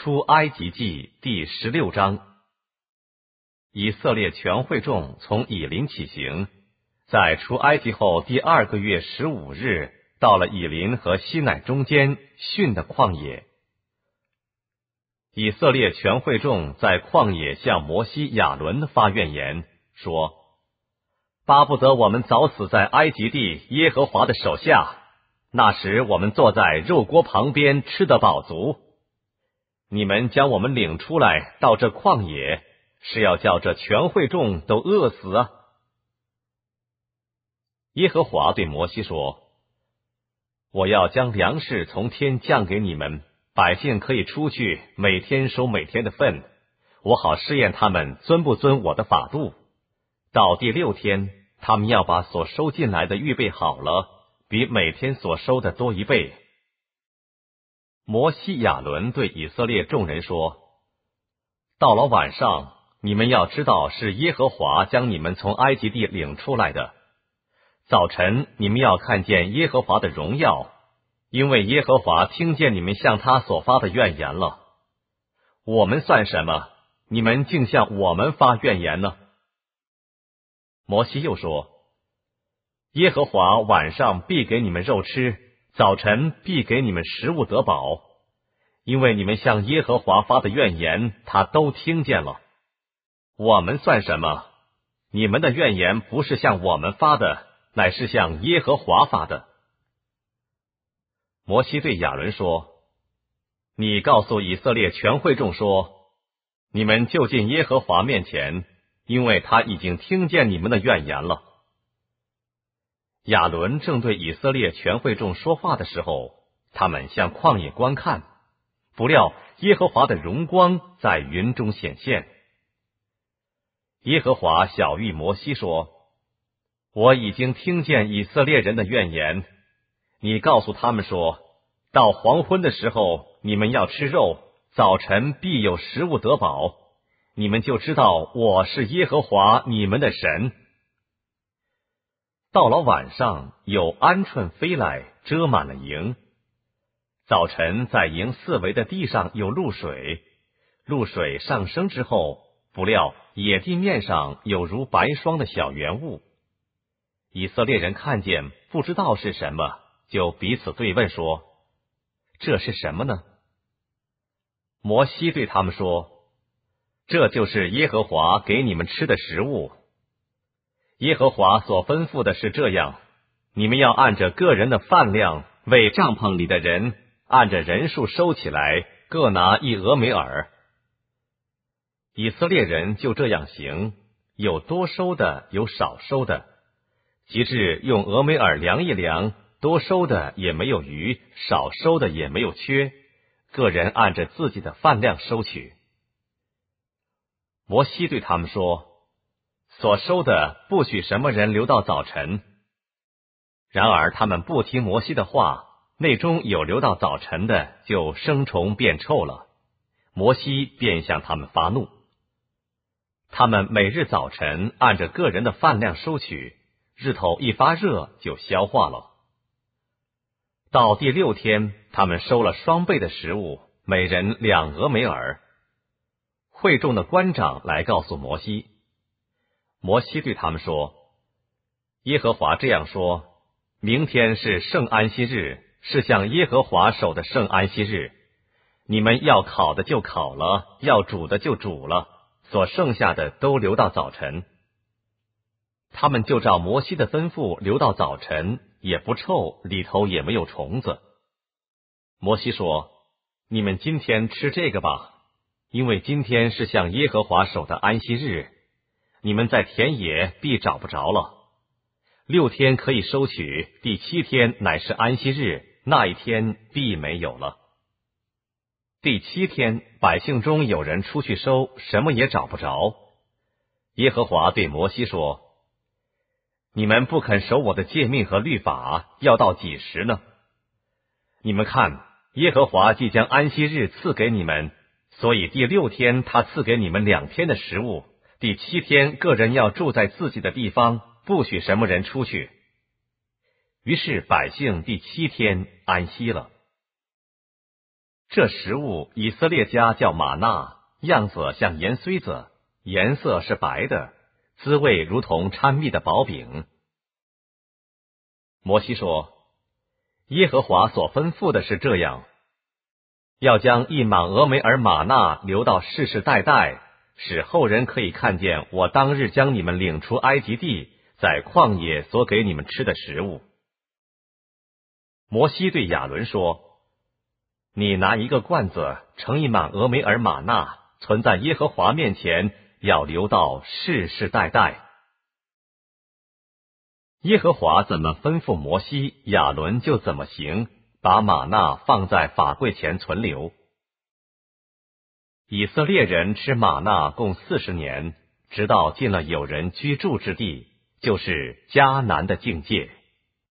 出埃及记第16章。以色列全会众从以琳起行，在出埃及后第2个月15日，到了以琳和西乃中间逊的旷野。以色列全会众在旷野向摩西、亚伦发怨言，说：巴不得我们早死在埃及地耶和华的手下，那时我们坐在肉锅旁边吃得饱足。你们将我们领出来到这旷野，是要叫这全会众都饿死啊！耶和华对摩西说：我要将粮食从天降给你们，百姓可以出去，每天收每天的份，我好试验他们遵不遵我的法度。到第6天，他们要把所收进来的预备好了，比每天所收的多1倍。摩西、亚伦对以色列众人说：到了晚上，你们要知道是耶和华将你们从埃及地领出来的。早晨你们要看见耶和华的荣耀，因为耶和华听见你们向他所发的怨言了。我们算什么？你们竟向我们发怨言呢？摩西又说：耶和华晚上必给你们肉吃，早晨必给你们食物得饱，因为你们向耶和华发的怨言，他都听见了。我们算什么？你们的怨言不是向我们发的，乃是向耶和华发的。摩西对亚伦说：你告诉以色列全会众说，你们就近耶和华面前，因为他已经听见你们的怨言了。亚伦正对以色列全会众说话的时候，他们向旷野观看，不料耶和华的荣光在云中显现。耶和华晓谕摩西说：我已经听见以色列人的怨言，你告诉他们说，到黄昏的时候，你们要吃肉，早晨必有食物得饱，你们就知道我是耶和华你们的神。到了晚上，有鹌鹑飞来，遮满了营。早晨在营四围的地上有露水，露水上升之后，不料野地面上有如白霜的小圆物。以色列人看见，不知道是什么，就彼此对问说：这是什么呢？摩西对他们说：这就是耶和华给你们吃的食物。耶和华所吩咐的是这样，你们要按着个人的饭量，为帐篷里的人按着人数收起来，各拿1俄梅尔。以色列人就这样行，有多收的，有少收的，及至用俄梅尔量一量，多收的也没有余，少收的也没有缺，个人按着自己的饭量收取。摩西对他们说：所收的不许什么人留到早晨。然而他们不听摩西的话，内中有留到早晨的，就生虫变臭了。摩西便向他们发怒。他们每日早晨按着个人的饭量收取，日头一发热就消化了。到第6天，他们收了双倍的食物，每人2俄梅尔。会众的官长来告诉摩西。摩西对他们说：耶和华这样说，明天是圣安息日，是向耶和华守的圣安息日，你们要烤的就烤了，要煮的就煮了，所剩下的都留到早晨。他们就照摩西的吩咐留到早晨，也不臭，里头也没有虫子。摩西说：你们今天吃这个吧，因为今天是向耶和华守的安息日，你们在田野必找不着了。6天可以收取，第7天乃是安息日，那一天必没有了。第7天，百姓中有人出去收，什么也找不着。耶和华对摩西说：你们不肯守我的诫命和律法，要到几时呢？你们看，耶和华既将安息日赐给你们，所以第6天他赐给你们2天的食物，第7天个人要住在自己的地方，不许什么人出去。于是百姓第7天安息了。 这食物以色列家叫玛纳，样子像盐穗子，颜色是白的，滋味如同掺蜜的薄饼。摩西说，耶和华所吩咐的是这样，要将一满俄梅尔玛纳留到世世代代，使后人可以看见我当日将你们领出埃及地，在旷野所给你们吃的食物。摩西对亚伦说，你拿一个罐子盛一满俄梅尔玛纳，存在耶和华面前，要留到世世代代。耶和华怎么吩咐摩西，亚伦就怎么行，把玛纳放在法柜前存留。以色列人吃玛纳共40年，直到进了有人居住之地，就是迦南的境界。